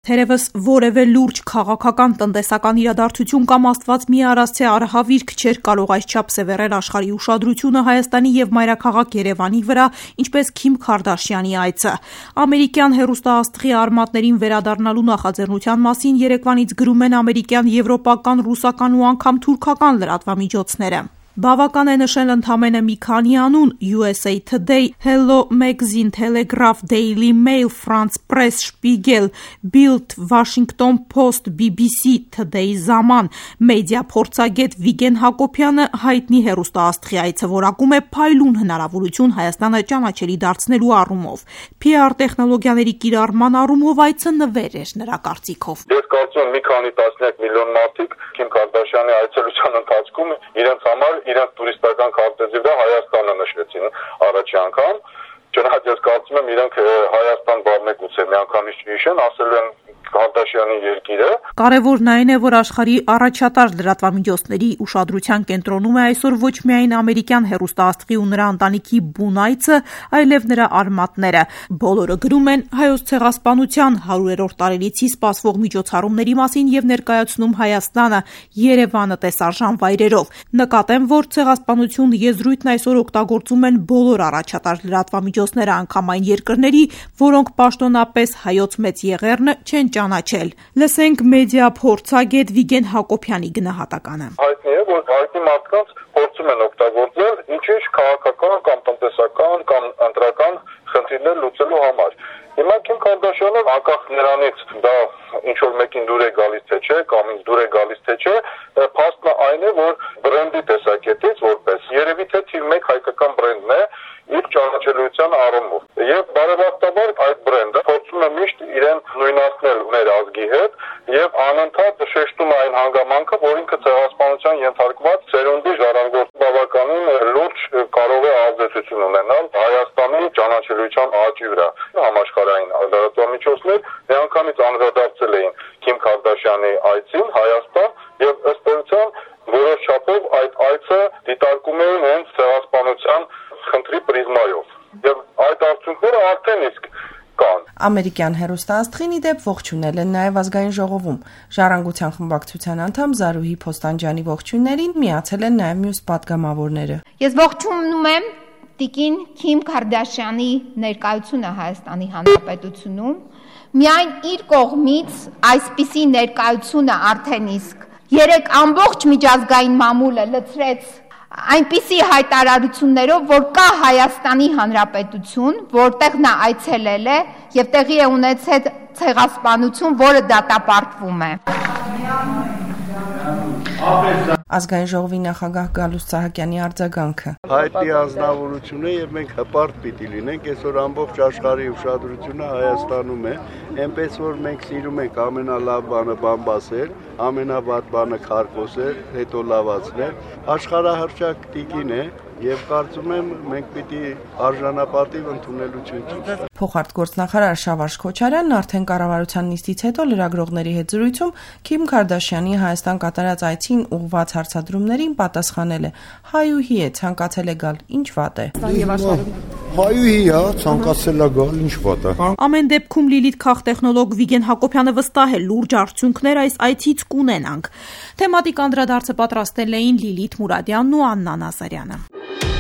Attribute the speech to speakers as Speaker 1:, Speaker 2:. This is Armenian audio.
Speaker 1: Թերևս որևէ լուրջ քաղաքական, տնտեսական իրադարձություն կամ աստված մի արասցե արհավիրք չէր կարող այսչափ սևեռել աշխարհի ուշադրությունը Հայաստանի եւ մայրաքաղաք Երևանի վրա, ինչպես Քիմ Քարդաշյանի այցը։ Ամերիկյան հեռուստաաստղի արմատներին վերադառնալու նախաձեռնության մասին երեկվանից գրում են ամերիկյան, եվրոպական, ռուսական ու անգամ թուրքական լրատվամիջոցները։ Բավական է նշել ընդամենը մի քանի անուն՝ USA Today, Hello Magazine, Telegraph, Daily Mail, France Press, Spiegel, Bild, Washington Post, BBC, Today Zaman, մեդիա փորձագետ Վիգեն Հակոբյանը հայտնի հեռուստաաստղի այցը որակում է փայլուն հնարավորություն Հայաստանը ճանաչելի դարձնելու առումով։ PR տեխնոլոգիաների կիրառման առումով այցը նվեր էր նրա կարծիքով։
Speaker 2: Ես կարծում եմ մի քանի տասնյակ միլիոն մարդիկ Քիմ Քարդաշյանի այցելության ընթացքում իրենց համար իրենց տուրիստական քարտեզի վրա Հայաստանը նշեցին առաջի անգամ, չնայած ես կարծում եմ իրենք Հայաստան բառնեկուցը միանգամից հիշեն, ասել են Քարդաշյանի երկիրը։
Speaker 1: Կարևորն այն է, որ աշխարհի առաջատար լրատվամիջոցների ուշադրության կենտրոնում է այսօր ոչ միայն ամերիկյան հեռուստաաստղի ու նրա ընտանիքի բուն այցը, այլև նրա արմատները։ Բոլորը գրում են հայոց ցեղասպանության 100-րդ տարելիցի սպասվող միջոցառումների մասին եւ ներկայացնում Հայաստանը, Երևանը տեսարժան վայրերով։ Նկատեմ, որ ցեղասպանություն եզրույթն այսօր օգտագործում են բոլոր առաջատար լրատվամիջոցները, անգամ այն երկրների, որոնք պաշտոնապես հայոց մեծ եղեռնը չեն ճանաչել։ Լսենք մեդիա փորձագետ Վիգեն Հակոբյանի գնահատականը։
Speaker 2: Հայտնի է, որ հայտնի մարդկանց փորձում են օգտագործել ինչ-ինչ քաղաքական կամ տնտեսական կամ ընտրական խնդիրներ լուծելու համար։ Հիմա Քիմ Քարդաշյանը անկախ նրանից դա ինչ որ մեկին դուր է գալիս թե չէ, կամ ինձ դուր է գալիս թե չէ, փաստն այն է, որ բրենդի տեսակետից որպես երևի թե թիվ 1 հայկական բրենդն է իր ճանաչելիության առումով։ Եվ բարեբախտաբար այդ բրենդը փորձում է միշտ իրեն նույնացնել մեր ազգի հետ եւ անընդհատ շեշտում է այն հանգամանքը, որ ինքը ցեղասպանության ենթարկված սերունդի ժառանգորդ բավականին լուրջ կարող է ազդեցություն ունենալ Հայաստանի ճանաչելիության աճի վրա։ Համաշխարհային լրատվամիջոցներ միանգամից անդրադարձել էին Քիմ Քարդաշյանի այցին Հայաստան եւ ըստ էության որոշ չափով այդ այցը դիտարկում էին հենց ցեղասպանության խնդրի պրիզմայով։ Եվ այդ արդյունքները արդեն իսկ կան։
Speaker 3: Ամերիկյան հեռուստաաստղին ի դեպ ողջունել են նաև ազգային ժողովում։ Ժառանգության խմբակցության անդամ Զարուհի Փոստանջյանի ողջույններին միացել են նաև մյուս պատգամավորները։
Speaker 4: Ես ողջունում եմ տիկին Քիմ Քարդաշյանի ներկայությունը Հայաստանի Հանրապետությունում։ Միայն իր կողմից այսպիսի ներկայությունը արդեն իսկ 3 ամբողջ միջազգային մամուլը լցրեց այնպիսի հայտարարություններով, որ կա Հայաստանի Հանրապետություն, որտեղ նա այցելել է եւ տեղի է ունեցել ցեղասպանություն, որը դատապարտվում է։
Speaker 3: Ազգային ժողովի նախագահ Գալուստ Սահակյանի արձագանքը։
Speaker 5: Հայտի անձնավորություն է եւ մենք հպարտ պիտի լինենք, այսօր ամբողջ աշխարհի ուշադրությունը Հայաստանում է, այնպես որ մենք սիրում ենք ամենալավ բանը բամբասել, ամենավատ բանը քարկոսել, հետո լավացնել։ Աշխարհահռչակ տիկին է եւ կարծում եմ մենք պիտի արժանապատիվ ընդունելություն ցույց։
Speaker 3: Փոխարտգործնախարար Շավարժ Քոչարյանն արդեն կառավարության նիստից հետո լրագրողների հետ զրույցում Քիմ Քարդաշյանի Հայաստան կատարած այցին ուղղված հարցադրումներին պատասխանել է. հայուհի է, ցանկացել է գալ, ինչ վատ է։
Speaker 5: Հայուհի է, ցանկացել է գալ, ինչ վատ է։
Speaker 1: Ամեն դեպքում Լիլիթ քաղտեխնոլոգ Վիգեն Հակոբյանը վստահ է լուրջ արդյունքներ այս այցից կունենանք։ Թեմատիկ անդրադարձը պատրաստել էին Լիլիթ Մուրադյանն ու Աննա Նազարյանը։